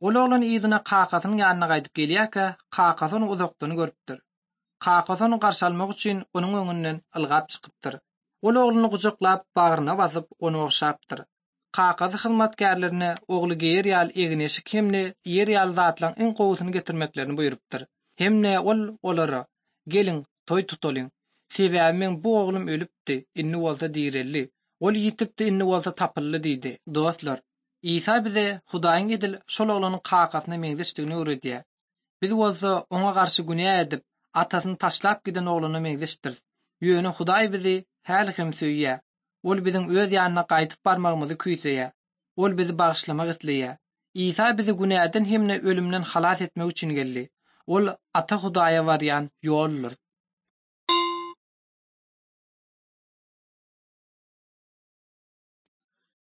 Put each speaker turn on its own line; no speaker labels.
Ol oglan ýygyna kakasynyň ýanyna gaýdyp gelýärkä, kakasy onu uzakdan görüpdir. Kakasy onu garşalmak üçin onuň öňünden ylgap çykypdyr. Ol oglany gujaklap bagyryna basyp onu okşapdyr. Kakasy hyzmatkarlaryna ogly geýer ýaly egneşik hemne ýer ýaly zatlaryň iň gowusyny getirmeklerini buýrupdyr. Hemne ol olara geliň toý tutalyň. Sebäbi men bu oglum ölüpdi, inni bolsa diýrelli. Ol ýitipdi, inni bolsa tapylly diýdi. Dostlar, İsa bize Hudaýyň edil şol oglanyň kakasyna meňzeşdigini öwredýär. Biz bolsa oňa garşy günä edip atasyny taşlap giden oglana meňzeşdir. Ýöne Hudaý bizi häli hem söýýär. Ol biziň öz ýanyna gaýtyp barmagymyzy küýseýär. Ol bizi bagyşlamak isleýär. İsa bizi günäden hemne ölümden halas etmek üçin geldi. Ol ata Hudaýa barýan ýoldur.